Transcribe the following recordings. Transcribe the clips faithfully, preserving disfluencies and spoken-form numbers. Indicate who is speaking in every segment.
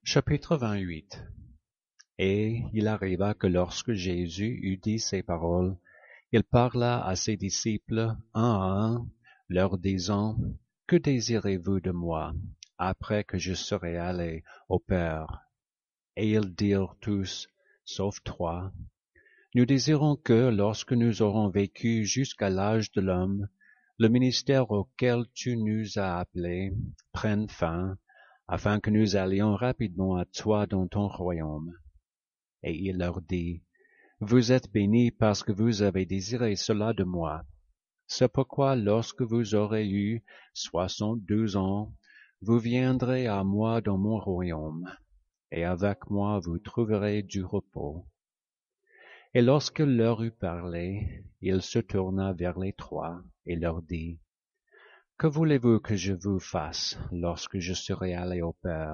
Speaker 1: Chapitre vingt-huit. Et il arriva que lorsque Jésus eut dit ces paroles, il parla à ses disciples un à un, leur disant, « Que désirez-vous de moi, après que je serai allé au Père? » Et ils dirent tous, sauf trois, « Nous désirons que, lorsque nous aurons vécu jusqu'à l'âge de l'homme, le ministère auquel tu nous as appelés prenne fin, afin que nous allions rapidement à toi dans ton royaume. » Et il leur dit, « Vous êtes bénis parce que vous avez désiré cela de moi. C'est pourquoi lorsque vous aurez eu soixante-douze ans, vous viendrez à moi dans mon royaume, et avec moi vous trouverez du repos. » Et lorsqu'il leur eut parlé, il se tourna vers les trois et leur dit, « Que voulez-vous que je vous fasse lorsque je serai allé au Père? »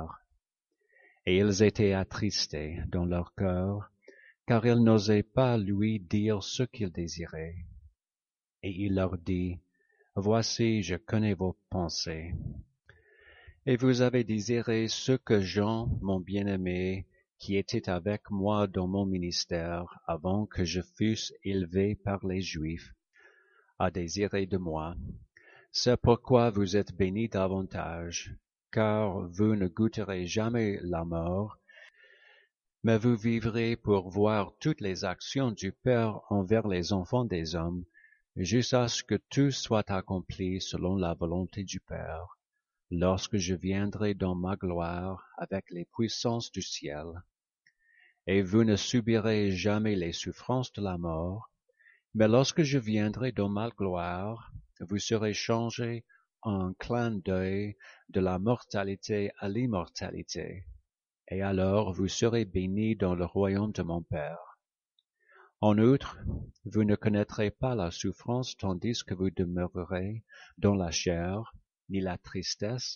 Speaker 1: Et ils étaient attristés dans leur cœur, car ils n'osaient pas lui dire ce qu'ils désiraient. Et il leur dit, « Voici, je connais vos pensées. Et vous avez désiré ce que Jean, mon bien-aimé, qui était avec moi dans mon ministère avant que je fusse élevé par les Juifs, a désiré de moi. C'est pourquoi vous êtes bénis davantage, car vous ne goûterez jamais la mort, mais vous vivrez pour voir toutes les actions du Père envers les enfants des hommes, jusqu'à ce que tout soit accompli selon la volonté du Père, lorsque je viendrai dans ma gloire avec les puissances du ciel. Et vous ne subirez jamais les souffrances de la mort, mais lorsque je viendrai dans ma gloire, vous serez changés en un clin d'œil de la mortalité à l'immortalité. Et alors vous serez bénis dans le royaume de mon Père. En outre, vous ne connaîtrez pas la souffrance tandis que vous demeurerez dans la chair, ni la tristesse,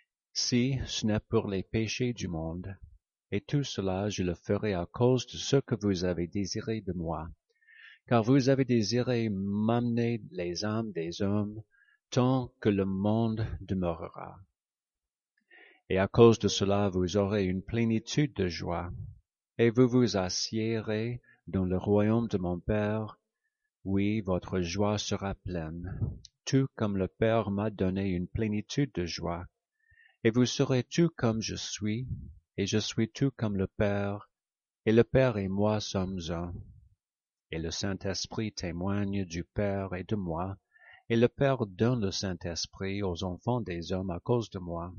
Speaker 1: si ce n'est pour les péchés du monde. Et tout cela je le ferai à cause de ce que vous avez désiré de moi, car vous avez désiré m'amener les âmes des hommes tant que le monde demeurera. Et à cause de cela vous aurez une plénitude de joie, et vous vous assiérez dans le royaume de mon Père. Oui, votre joie sera pleine, tout comme le Père m'a donné une plénitude de joie. Et vous serez tout comme je suis, et je suis tout comme le Père, et le Père et moi sommes un. Et le Saint-Esprit témoigne du Père et de moi, et le Père donne le Saint-Esprit aux enfants des hommes à cause de moi.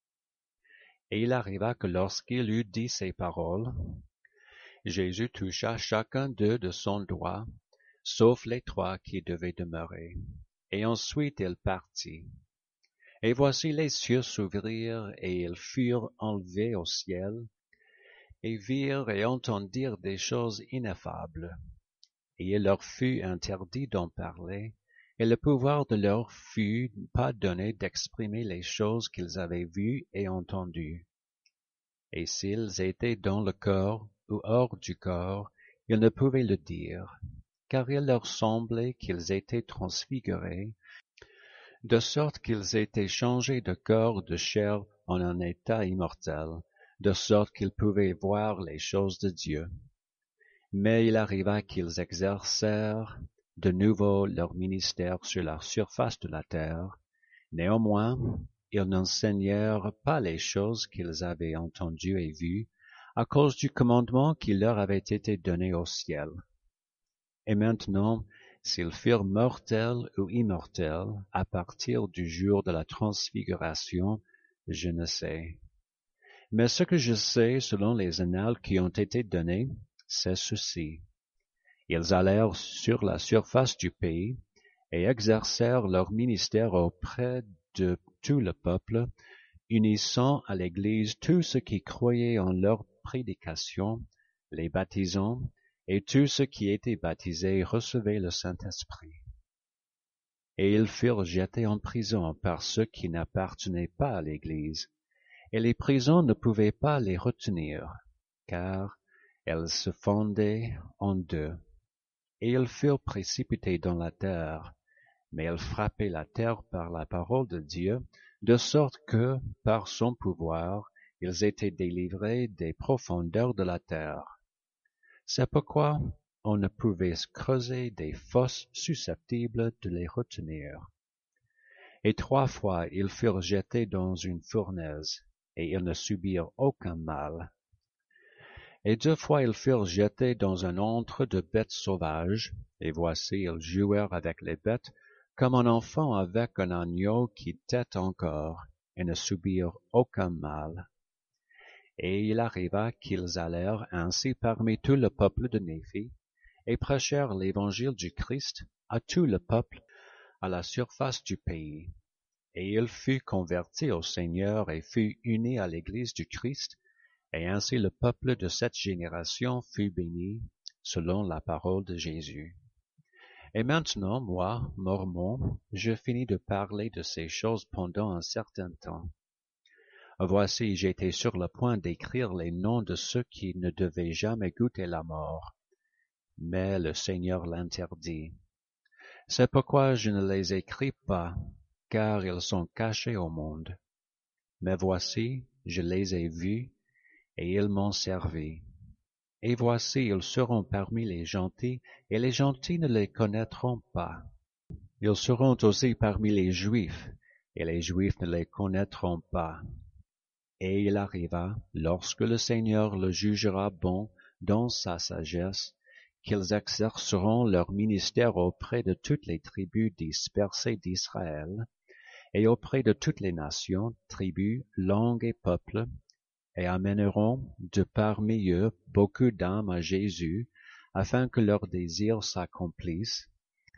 Speaker 1: Et il arriva que lorsqu'il eut dit ces paroles, Jésus toucha chacun d'eux de son doigt, sauf les trois qui devaient demeurer. Et ensuite il partit. Et voici les cieux s'ouvrirent, et ils furent enlevés au ciel, et virent et entendirent des choses ineffables. Et il leur fut interdit d'en parler, et le pouvoir de leur fut pas donné d'exprimer les choses qu'ils avaient vues et entendues. Et s'ils étaient dans le corps ou hors du corps, ils ne pouvaient le dire, car il leur semblait qu'ils étaient transfigurés, de sorte qu'ils étaient changés de corps de chair en un état immortel, de sorte qu'ils pouvaient voir les choses de Dieu. Mais il arriva qu'ils exercèrent de nouveau leur ministère sur la surface de la terre. Néanmoins, ils n'enseignèrent pas les choses qu'ils avaient entendues et vues, à cause du commandement qui leur avait été donné au ciel. Et maintenant, s'ils furent mortels ou immortels à partir du jour de la transfiguration, je ne sais. Mais ce que je sais selon les annales qui ont été donnés, c'est ceci. Ils allèrent sur la surface du pays et exercèrent leur ministère auprès de tout le peuple, unissant à l'Église tous ceux qui croyaient en leur prédication, les baptisant, et tous ceux qui étaient baptisés recevaient le Saint-Esprit. Et ils furent jetés en prison par ceux qui n'appartenaient pas à l'Église, et les prisons ne pouvaient pas les retenir, car elles se fondaient en deux. Et ils furent précipités dans la terre, mais ils frappaient la terre par la parole de Dieu, de sorte que, par son pouvoir, ils étaient délivrés des profondeurs de la terre. C'est pourquoi on ne pouvait creuser des fosses susceptibles de les retenir. Et trois fois ils furent jetés dans une fournaise, et ils ne subirent aucun mal. Et deux fois ils furent jetés dans un antre de bêtes sauvages, et voici ils jouèrent avec les bêtes, comme un enfant avec un agneau qui tette encore, et ne subirent aucun mal. Et il arriva qu'ils allèrent ainsi parmi tout le peuple de Néphi, et prêchèrent l'évangile du Christ à tout le peuple à la surface du pays. Et il fut converti au Seigneur et fut uni à l'Église du Christ, et ainsi le peuple de cette génération fut béni selon la parole de Jésus. Et maintenant, moi, Mormon, je finis de parler de ces choses pendant un certain temps. Voici, j'étais sur le point d'écrire les noms de ceux qui ne devaient jamais goûter la mort, mais le Seigneur l'interdit. C'est pourquoi je ne les écris pas, car ils sont cachés au monde. Mais voici, je les ai vus, et ils m'ont servi. Et voici, ils seront parmi les gentils, et les gentils ne les connaîtront pas. Ils seront aussi parmi les Juifs, et les Juifs ne les connaîtront pas. Et il arriva, lorsque le Seigneur le jugera bon dans sa sagesse, qu'ils exerceront leur ministère auprès de toutes les tribus dispersées d'Israël, et auprès de toutes les nations, tribus, langues et peuples, et amèneront de parmi eux beaucoup d'âmes à Jésus, afin que leurs désirs s'accomplissent,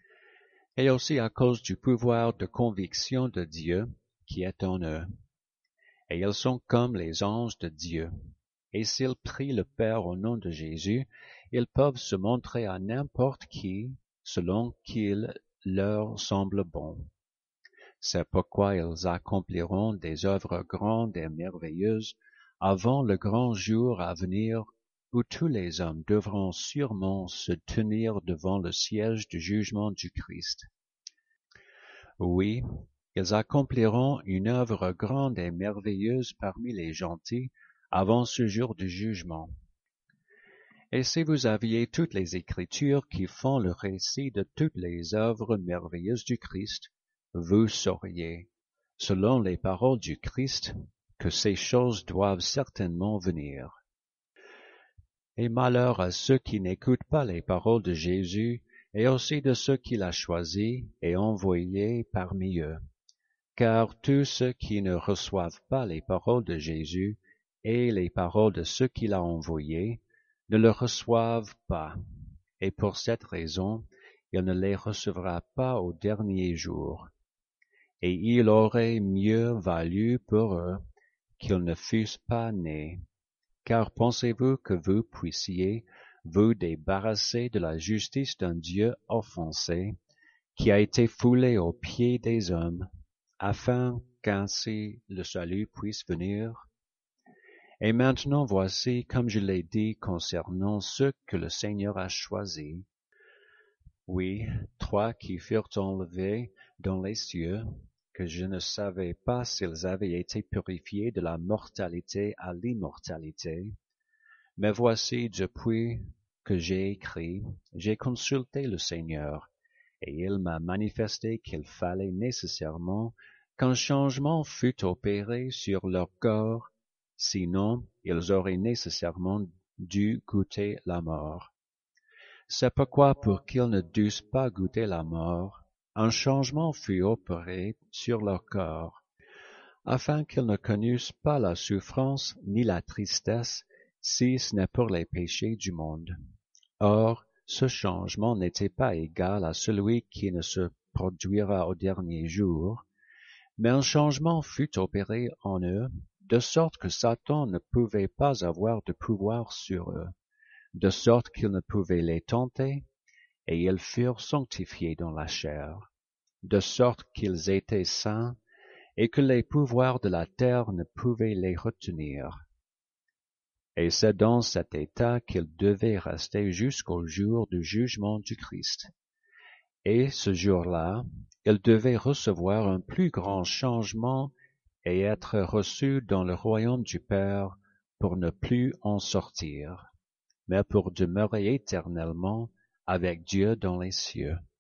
Speaker 1: et aussi à cause du pouvoir de conviction de Dieu qui est en eux. Et ils sont comme les anges de Dieu. Et s'ils prient le Père au nom de Jésus, ils peuvent se montrer à n'importe qui, selon qu'il leur semble bon. C'est pourquoi ils accompliront des œuvres grandes et merveilleuses avant le grand jour à venir, où tous les hommes devront sûrement se tenir devant le siège du jugement du Christ. Oui, ils accompliront une œuvre grande et merveilleuse parmi les gentils avant ce jour du jugement. Et si vous aviez toutes les Écritures qui font le récit de toutes les œuvres merveilleuses du Christ, vous sauriez, selon les paroles du Christ, que ces choses doivent certainement venir. Et malheur à ceux qui n'écoutent pas les paroles de Jésus, et aussi de ceux qu'il a choisis et envoyés parmi eux. Car tous ceux qui ne reçoivent pas les paroles de Jésus et les paroles de ceux qu'il a envoyés ne le reçoivent pas, et pour cette raison, il ne les recevra pas au dernier jour. Et il aurait mieux valu pour eux qu'ils ne fussent pas nés. Car pensez-vous que vous puissiez vous débarrasser de la justice d'un Dieu offensé, qui a été foulé aux pieds des hommes, afin qu'ainsi le salut puisse venir? Et maintenant voici, comme je l'ai dit concernant ceux que le Seigneur a choisis, oui, trois qui furent enlevés dans les cieux, que je ne savais pas s'ils avaient été purifiés de la mortalité à l'immortalité. Mais voici, depuis que j'ai écrit, j'ai consulté le Seigneur, et il m'a manifesté qu'il fallait nécessairement qu'un changement fût opéré sur leur corps, sinon ils auraient nécessairement dû goûter la mort. C'est pourquoi, pour qu'ils ne dussent pas goûter la mort, un changement fut opéré sur leur corps, afin qu'ils ne connussent pas la souffrance ni la tristesse, si ce n'est pour les péchés du monde. Or, ce changement n'était pas égal à celui qui ne se produira au dernier jour, mais un changement fut opéré en eux, de sorte que Satan ne pouvait pas avoir de pouvoir sur eux, de sorte qu'il ne pouvait les tenter, et ils furent sanctifiés dans la chair, de sorte qu'ils étaient saints, et que les pouvoirs de la terre ne pouvaient les retenir. Et c'est dans cet état qu'ils devaient rester jusqu'au jour du jugement du Christ. Et ce jour-là, ils devaient recevoir un plus grand changement et être reçus dans le royaume du Père pour ne plus en sortir, mais pour demeurer éternellement avec Dieu dans les cieux.